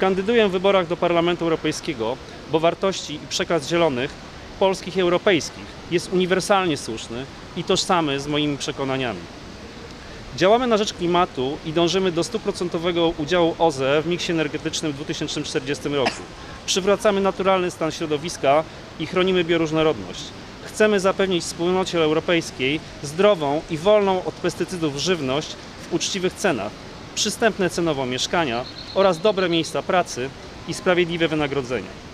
Kandyduję w wyborach do Parlamentu Europejskiego, bo wartości i przekaz zielonych, polskich i europejskich, jest uniwersalnie słuszny i tożsamy z moimi przekonaniami. Działamy na rzecz klimatu i dążymy do 100% udziału OZE w miksie energetycznym w 2040 roku. Przywracamy naturalny stan środowiska i chronimy bioróżnorodność. Chcemy zapewnić wspólnocie europejskiej zdrową i wolną od pestycydów żywność w uczciwych cenach, przystępne cenowo mieszkania oraz dobre miejsca pracy i sprawiedliwe wynagrodzenia.